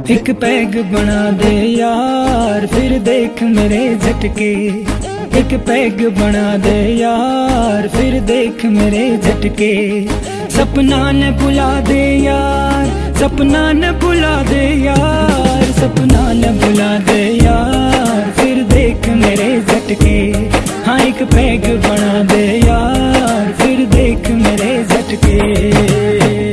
एक पैग बना दे यार फिर देख मेरे झटके। एक पैग बना दे यार फिर देख मेरे झटके। सपना न भुला दे यार, सपना न भुला दे यार, सपना न भुला दे यार फिर देख मेरे झटके। हाँ एक पैग बना दे यार फिर देख मेरे झटके।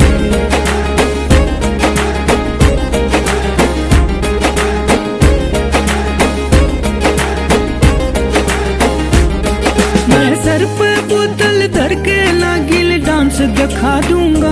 सर पे बोतल धर के नागिल डांस दिखा दूंगा।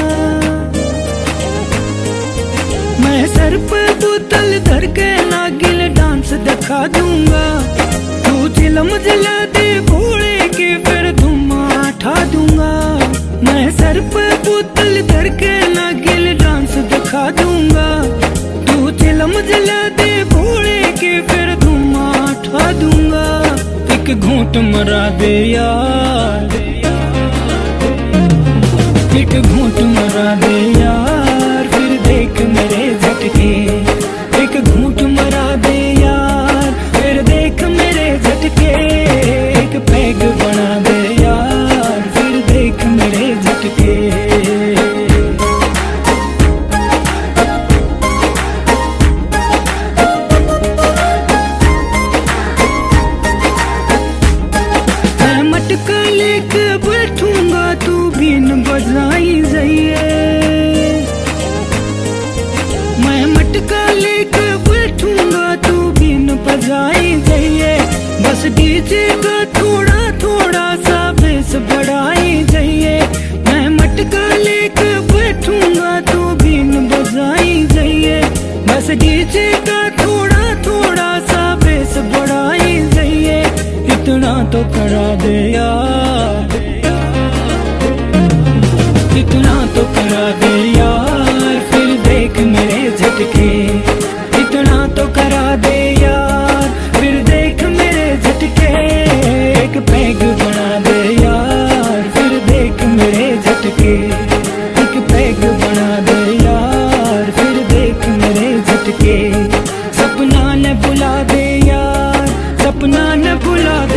मैं सर पे बोतल धर के नागिल डांस दिखा दूंगा। तू चिलम जला दे भोले के फिर धुआं उठा दूंगा। मैं सर पे बोतल धर के नागिल डांस दिखा दूंगा। तू चिलम जला दे भोले के फिर धुआं उठा दूंगा। एक घूंट मरा दे यार, एक घूंट मरा दे यार फिर देख मेरे झटके। एक घूंट मरा दे यार फिर देख मेरे झटके। एक पैग बना दे यार फिर देख मेरे झटके। मटका लेके बैठूंगा तू बीन बजाई जाइए। मैं मटका लेके बैठूंगा तू बीन बजाई जाइए। बस डीजे का थोड़ा थोड़ा सा बेस बढ़ाई जाइए। मैं मटका लेके बैठूंगा तू बीन बजाई जाइए। बस डीजे का थोड़ा थोड़ा सा बेस बढ़ाई जाइए। इतना तो करा दे यार, इतना तो करा दे यार फिर देख मेरे झटके। इतना तो करा दे यार फिर देख मेरे झटके। एक पैग बना दे यार फिर देख मेरे झटके। एक पैग बना दे यार फिर देख मेरे झटके। सपना न भुला दे यार, सपना न भुला